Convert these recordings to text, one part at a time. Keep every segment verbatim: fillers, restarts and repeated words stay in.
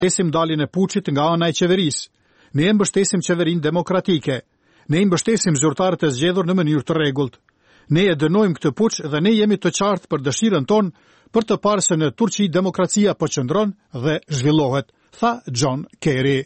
mbështesim daljen e Puçit nga ana e qeverisë. Ne e mbështesim qeverinë demokratike. Ne i mbështesim zyrtarët e zgjedhur në mënyrë të rregullt. Ne e dënojmë këtë puç dhe ne jemi të qartë për dëshirën tonë për të parë se në Turqi demokracia po qëndron dhe zhvillohet, tha John Kerry.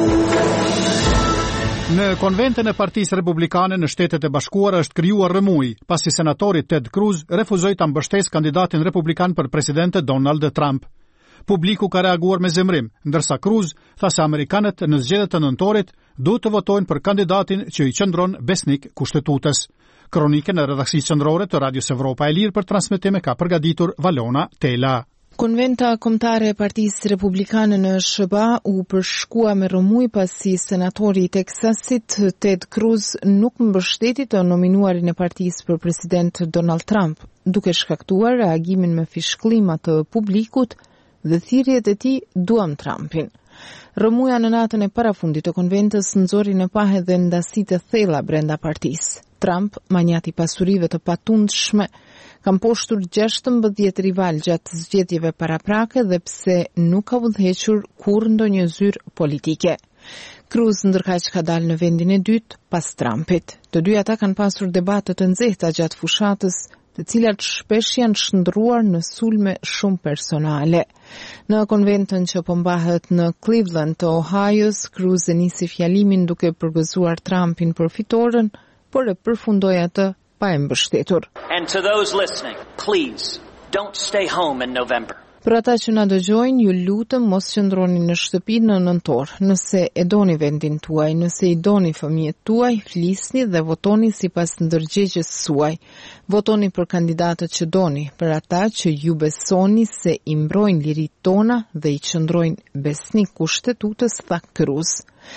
Në konventën e Partisë Republikane në Shtetet e Bashkuara është krijuar rrëmuj, pasi senatori Ted Cruz refuzoi ta mbështesë kandidatin republikan për president Donald Trump. Publiku ka reaguar me zemrim, ndërsa Cruz tha se amerikanët në zgjedhjet e nëntorit duhet të votojnë për kandidatin që i qëndron besnik kushtetutës. Kronikën e redaksisë qendrore të Radios Evropa e Lirë për transmetim ka përgatitur Valona Tela. Konventa kombëtare e Partisë Republikane në S B A u përshkua me rrëmuj pasi senatori i Teksasit Ted Cruz nuk mbështeti të nominuarin e partisë për president Donald Trump, duke shkaktuar reagimin me fishkllima të publikut dhe thirrjet e tij duam Trumpin. Rrëmuja në natën e parafundit të konventës nxori në pahë dhe ndasi të thella brenda partisë. Trump, manjati pasurive të patundshme, kam poshtur gjashtëmbëdhjetë rival gjatë zgjedhjeve paraprake dhe pse nuk ka udhëhequr kurrë ndonjë zyrë politike. Cruz ndërkaq ka dalë në vendin e dytë pas Trumpit. Të dy ata kanë pasur debate të nxehta gjatë fushatës, të cilat shpesh janë shndruar në sulme shumë personale. Në konventën që po mbahet në Cleveland të Ohio's, Cruz e nisi fjalimin duke përgëzuar Trumpin për fitoren, por e përfundoi atë pa e mbështetur. And to those listening, please don't stay home in November. Për ata që na dëgjojnë, ju lutem mos qëndroni në shtëpi në nëntor. Nëse e doni vendin tuaj, nëse i doni fëmijët tuaj, flisni dhe votoni sipas ndërgjegjës suaj. Votoni për kandidatët që doni, për ata që ju besoni se i mbrojnë liritë tona dhe i qëndrojnë besnik kushtetutës, tha Cruz.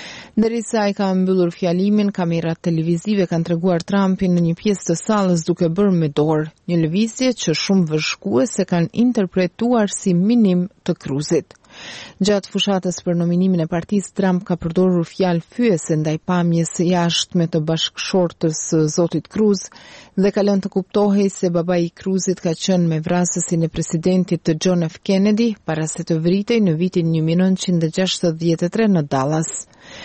Ndërsa ai ka mbyllur fjalimin, kamerat televizive kanë treguar Trumpin në një pjesë të sallës duke bërë me dorë, një lëvizje që shumë vëzhguese kanë interpretuar si minim të Cruzit. Gjatë fushatës për nominimin e partisë, Trump ka përdorur fjalë fyese ndaj pamjes së jashtme të bashkëshortës së zotit Cruz dhe ka lënë të kuptohej se babai i Cruzit ka qenë me vrasësin e presidentit të John F. Kennedy para se të vritej në vitin një mijë nëntëqind e gjashtëdhjetë e tre në Dallas.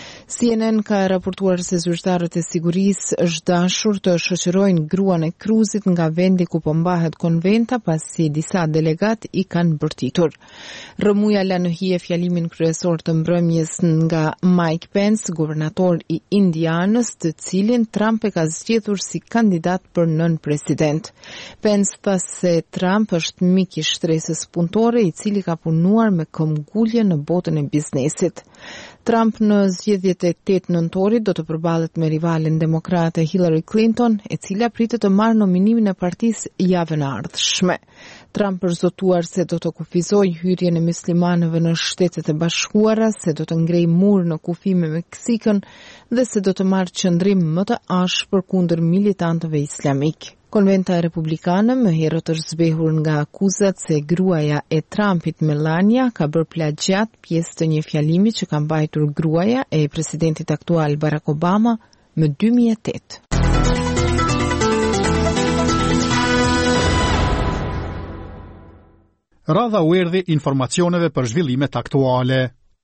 C N N ka raportuar se zyrtarët e sigurisë është dashur të shoqërojnë gruan e Cruzit nga vendi ku po mbahet konventa pasi disa delegat i kanë bërtitur. Rrëmuja la në hije fjalimin kryesor të mbrëmjes nga Mike Pence, guvernator i Indianës, të cilin Trump e ka zgjedhur si kandidat për nën president. Pence tha se Trump është mik i shtresës punëtore i cili ka punuar me këmbgulje në botën e biznesit. Trump në zgjedhjet e tetë nëntorit do të përballet me rivalin demokrate Hillary Clinton, e cila pritet të marrë nominimin e partisë javën e ardhshme. Trump përzotuar se do të kufizojë hyrjen e muslimanëve në Shtetet e Bashkuara, se do të ngrejë mur në kufi me Meksikën dhe se do të marrë qëndrim më të ashpër kundër militantëve islamik. Konventa e Republikane më herët është zbehur nga akuzat se gruaja e Trumpit, Melania, ka bërë plagjat pjesë të një fjalimi që ka mbajtur gruaja e presidentit aktual Barack Obama më dy mijë e tetë. Radha u erdhi informacioneve për zhvillimet aktuale.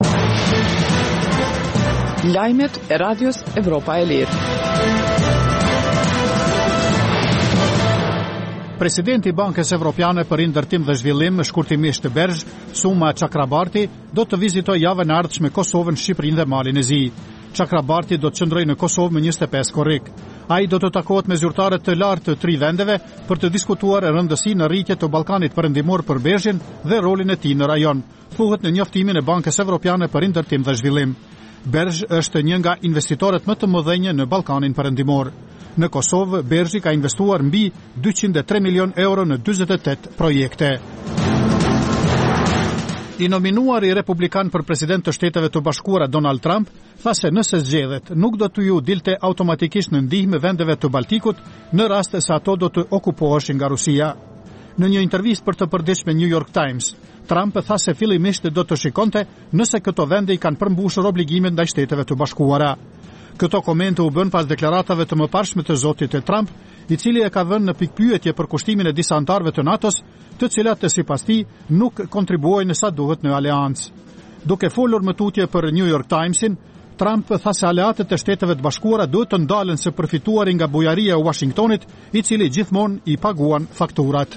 Lajmet e Radios Evropa e Lirë. Presidenti i Bankës Evropiane për Ndërtim dhe Zhvillim, shkurtimisht Berj, Suma Chakrabarti, do të vizitojë javën e ardhshme Kosovën, Shqipërinë dhe Malin e Zi. Chakrabarti do të qëndrojë në Kosovë me njëzet e pesë korrik. Ai do të takohet me zyrtarët të lartë të tri vendeve për të diskutuar rëndësinë në rritje të Ballkanit Perëndimor për Bergjin dhe rolin e tij në rajon, thuhet në njoftimin e Bankës Evropiane për Ndërtim dhe Zhvillim. Berj është një nga investitorët më të mëdhenj në Ballkanin Perëndimor. Në Kosovë, Bergji ka investuar mbi dyqind e tre milion euro në dyzet e tetë projekte. I nominuari republikan për president të Shteteve të Bashkuara Donald Trump tha se nëse zgjedhet nuk do të ju dilte automatikisht në ndihmë vendeve të Baltikut në rast se ato do të okupoheshin nga Rusia. Në një intervistë për të përditshme New York Times, Trump tha se fillimisht do të shikonte nëse këto vende i kanë përmbushur obligimet ndaj Shteteve të Bashkuara. Këto komente u bën pas deklaratave të mëparshme të zotit e Trump, i cili e ka vënë në pikpyetje për kushtimin e disa antarëve të NATO-s, të cilat sipas tij nuk kontribuojnë sa duhet në aleancë. Duke folur më tutje për New York Timesin, Trump tha se aleatët e Shteteve të Bashkuara duhet të ndalen së përfituari nga bujaria e Washingtonit, i cili gjithmonë i paguan fakturat.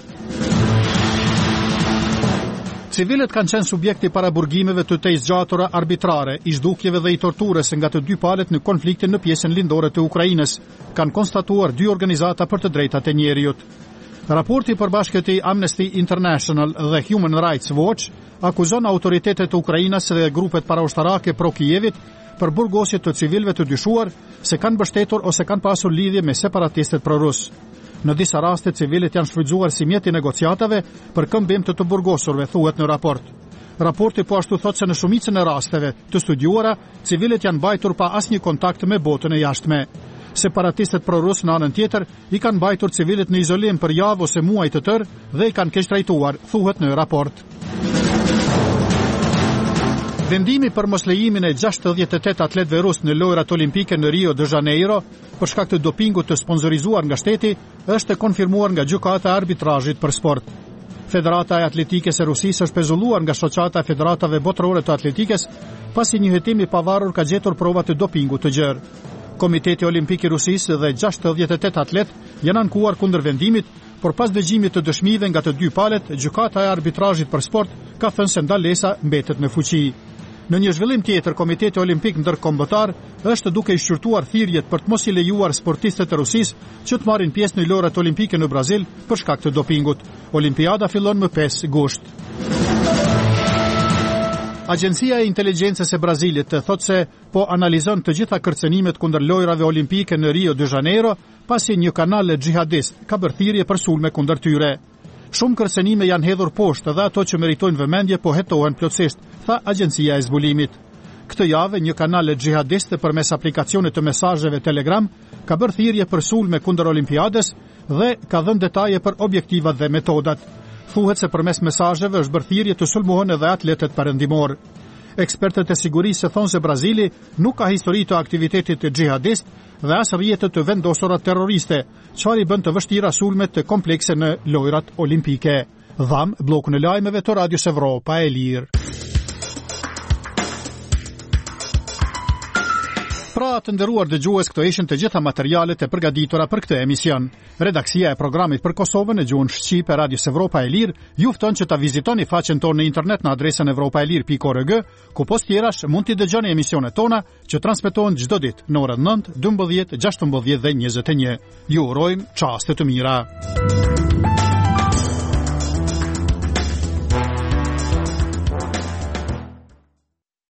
Civilët kanë qenë subjekti para burgimeve të të zgjatura arbitrare, i zhdukjeve dhe i torturës nga të dy palët në konfliktin në pjesën lindore të Ukrainës, kanë konstatuar dy organizata për të drejtat e njerëzit. Raporti i përbashkët i Amnesty International dhe Human Rights Watch akuzon autoritetet e Ukrainës dhe grupet paraushtarake pro Kijevit për burgosje të civilëve të dyshuar se kanë mbështetur ose kanë pasur lidhje me separatistët prorus. Në disa raste civilët janë shfrytzuar si mjet i negociatave për këmbim të të burgosurve, thuhet në raport. Raporti po ashtu thotë se në shumicën e rasteve të studiuara, civilët janë mbajtur pa asnjë kontakt me botën e jashtme. Separatistët prorus në anën tjetër i kanë mbajtur civilët në izolim për javë ose muaj të tërë dhe i kanë keq trajtuar, thuhet në raport. Vendimi për moslejimin e gjashtëdhjetë e tetë atletëve rus në lojrat olimpike në Rio de Janeiro për shkak të dopingut të sponsorizuar nga shteti është konfirmuar nga gjykata e arbitrazhit për sport. Federata e Atletikës e Rusisë është pezulluar nga shoqata e federatave botërore të atletikës pasi një hetim i pavarur ka gjetur prova të dopingut të gjerë. Komiteti Olimpik i Rusisë dhe gjashtëdhjetë e tetë atletë janë ankuar kundër vendimit, por pas dëgjimit të dëshmive nga të dy palët, gjykata e arbitrazhit për sport ka thënë se ndalesa mbetet në fuqi. Në një zhvillim tjetër, Komiteti Olimpik Ndërkombëtar është duke i shqyrtuar thirrjet për të mos i lejuar sportistët e Rusisë që të marrin pjesë në lojrat olimpike në Brazil për shkak të dopingut. Olimpiada fillon më pesë gusht. Agjencia e Inteligjencës e Brazilit thotë se po analizon të gjitha kërcënimet kundër lojrave olimpike në Rio de Janeiro, pasi një kanal xhihadist ka bërë thirrje për sulme kundër tyre. Shumë kërcënime janë hedhur poshtë dhe ato që meritojnë vëmendje po hetohen plotësisht, tha agjencia e zbulimit. Këtë javë një kanal xhihadist përmes aplikacionit të mesazheve Telegram ka bërë thirrje për sulme kundër Olimpiadës dhe ka dhënë detaje për objektivat dhe metodat. Thuhet se përmes mesazheve është bërë thirrje të sulmohen edhe atletët perëndimor. Ekspertët e sigurisë thonë se Brazili nuk ka histori të aktivitetit të xhihadist dhe as rrjete të vendosura terroriste, çfarë i bën të vështira sulmet të komplekse në lojrat olimpike. Dham bllokun e lajmeve të Radios Evropa e Lirë. Pra të nderuar dëgjues, këto ishin të gjitha materialet e përgatitura për këtë emision. Redaksia e programit për Kosovën në gjuhën shqipe e Radios Evropa e Lirë ju fton që ta vizitoni faqen tonë në internet në adresën evropaelir pikë org, ku postjerash mund t'i dëgjoni emisionet tona që transmetohen çdo ditë në orën nëntë, dymbëdhjetë, gjashtëmbëdhjetë dhe njëzet e një. Ju urojmë çaste të mira.